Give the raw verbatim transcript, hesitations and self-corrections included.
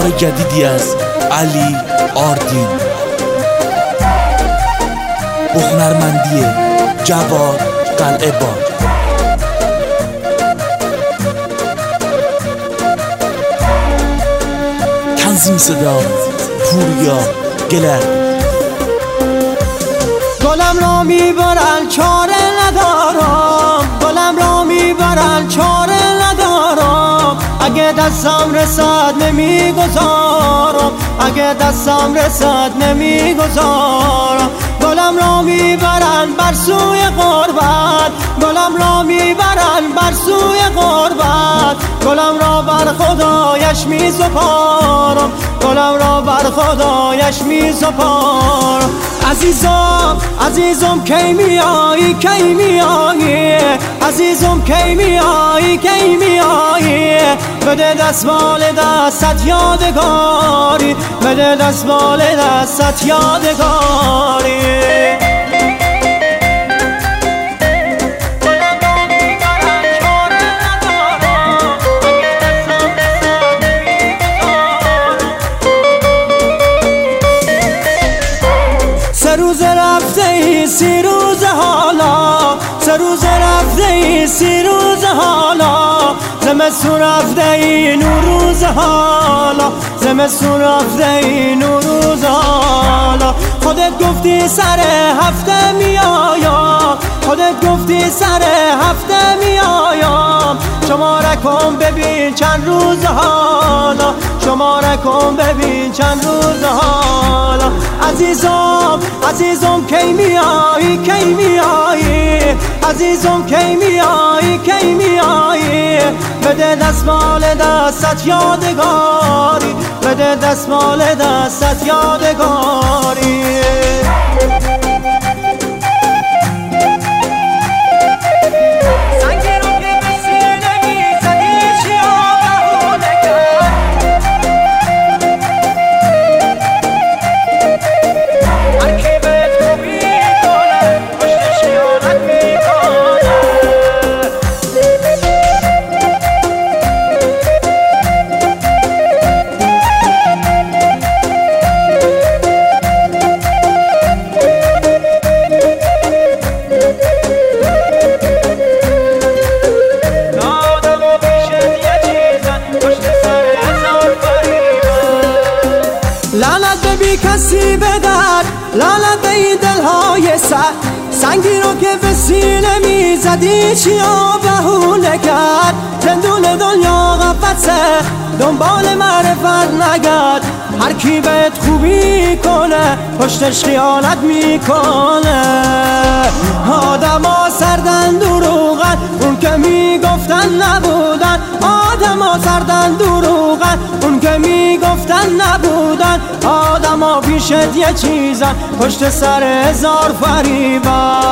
آهنگای جدیدی از علی آردین با هنرمندی جواد قلعه‌باد. تنظیم صدا پوریا گلر. گلم را میبرن چاره ندارم، گلم را میبرن چاره ندارم، اگه دستم رسد نمیگذارم، اگه دستم رسد نمیگذارم. گلم را میبرن بر سوی غربت، گلم را میبرن بر سوی غربت، گلم را بر خدایش میسپارم، گلم را بر خدایش میسپارم. عزیزم عزیزم کی میایی کی میایی، عزیزم کی میایی کی میایی، بده دستمال دستت یادگاری، بده دستمال دستت یادگاری. سه روز رفته ای سی روز حالا، سه روز رفته ای سی روز حالا، زمستون رفته ای نوروز حالا، زمستون رفته ای نوروز حالا. خودت گفتی سر هفته میایم، خودت گفتی سر هفته میایم، شماره کن ببین چند روز حالا، شماره کن ببین چند روز حالا. عزیزم عزیزم کی میایی کی میایی، عزیزم کی میایی کی میایی، بده دستمال دستت یادگاری، بده دستمال دستت یادگاری. لعنت به بی کسی بدر، لعنت به این دلهای سر، سنگی رو که به سینه میزدی چیا بهونه کرد. زندون دنیا قفسه دنبال معرفت نگرد، هر کی بهت خوبی کنه پشتش خیانت میکنه. آدما سردن دروغن اون که میگفتن نبودن، آدما سردن دروغن اون که میگفتن نبودن، آدما پیشت یه چیزن پشت سر هزار فریبن.